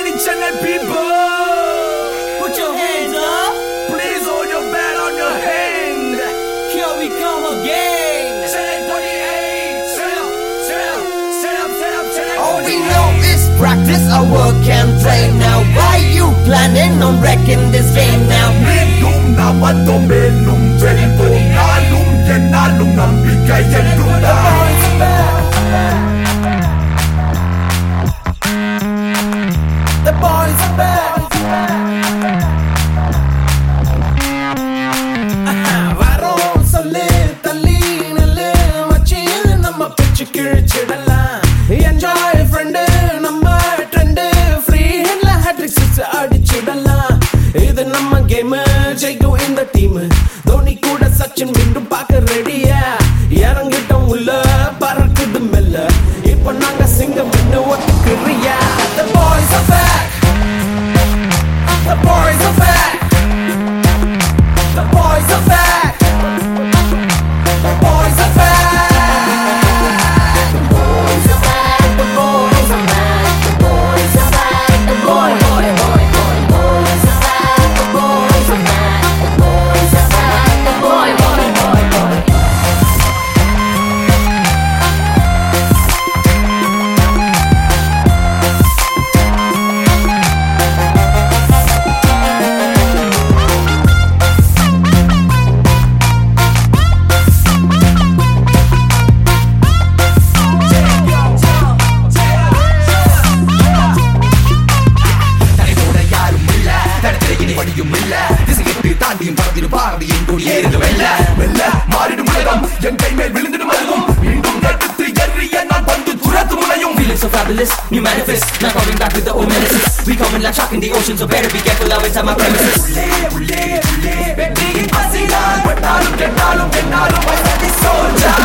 any channel people, put your hands up. please hold your bat on your hand. Here we come again. Channel 28, channel. All we know is practice our work and play. Now why you planning on wrecking this game now? Melum na bato melum jento nalum yenalum nambigay yenduda. The boys are back. வரோம் சொல்லு தள்ளி நெல்லு மச்சின்னு நம்ம பிச்சு கிழிச்சிடலாம். Enjoy friend நம்ம trend free ஹெட்ல ஹேட்ரிக் சிக்ஸ் அடிச்சிடலாம். இது நம்ம கேம் ஜெயிக்கும் இந்த டீம். தோனி கூட சச்சின் மீண்டும் பார்க்க ரெடியா இறங்கிட்டோம் உள்ள பறக்குது மெல்ல. இப்ப நாங்க சிங்கம் ஒத்துக்கிறியா? The boys are back. The boys are back. The boys are back. The boys are back. The boys are back. The boys are back. The boys are back. The boys are back. The boys are back. The boys are back. The boy. தாண்டியும் பறந்திடும் பாரதி என் கொடி ஏறுது வெல்ல வெல்ல மாறிடும் உலகம் என் கை மேல் விழுந்திடும் அழுகும் மீண்டும் எடுத்து எறிய நான் வந்து துரத்து முனையும். Feeling so fabulous, new manifest. Now coming back with the old menaces. We coming like shark in the ocean, so better be careful now inside my premises. உள்ளே வெற்றியின் பசிதான் பட்டாலும் கெட்டாலும் I said this soldier.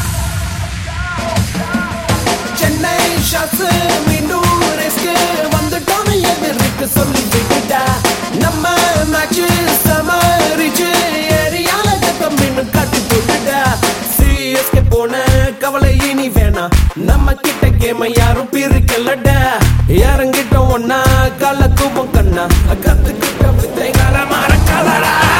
Chennai shots மீண்டும் ரேஸ்க்கு வந்துட்டோம் எதிர்க்கு சொல்லி விட்டுட்டா. நம்ம மேட்ச் சமரிச்சு ஏரியால கத்தம் மீண்டும் காட்டி போட்டுட்டா. சிஎஸ்கே போன கவலை இனி வேணாம். நம்ம கிட்ட கேம யாரும் பிரிக்கலடா. இறங்கிட்டோம் ஒன்னா கால கூப்பம் கண்ணா கத்துக்கிட்ட வித்தைகால மறக்கலடா.